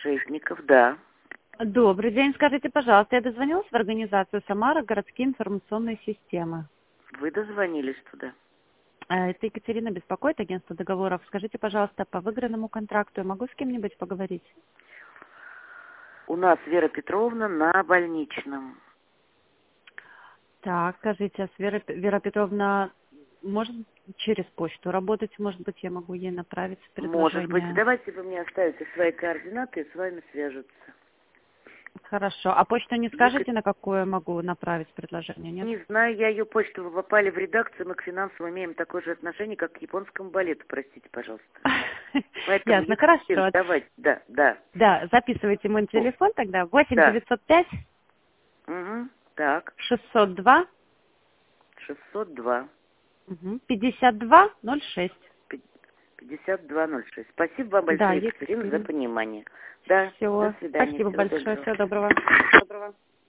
Решетников, да. Добрый день. Скажите, пожалуйста, я дозвонилась в организацию «Самара. Городские информационные системы». Вы дозвонились туда. Это Екатерина беспокоит, агентство договоров. Скажите, пожалуйста, по выигранному контракту я могу с кем-нибудь поговорить? У нас Вера Петровна на больничном. Так, скажите, а Вера Петровна может через почту работать? Может быть, я могу ей направить Может быть. предложение? Давайте вы мне оставите свои координаты и с вами свяжутся. Хорошо. А почту не Ека- скажете, на какую я могу направить предложение, нет? Не знаю, я ее почту, вы попали в редакцию, мы к финансам имеем такое же отношение, как к японскому балету, простите, пожалуйста. Поэтому, Ясно, Екатерина, хорошо. давайте, да. Да, записывайте мой О, телефон тогда. 8 да. 905 Угу. Так, 602 602 5206. 5206. Спасибо вам Да, большое, Екатерина, за Екатерина. понимание. Да, до Все. свидания, Спасибо всего большое. доброго. Всего доброго. Доброго.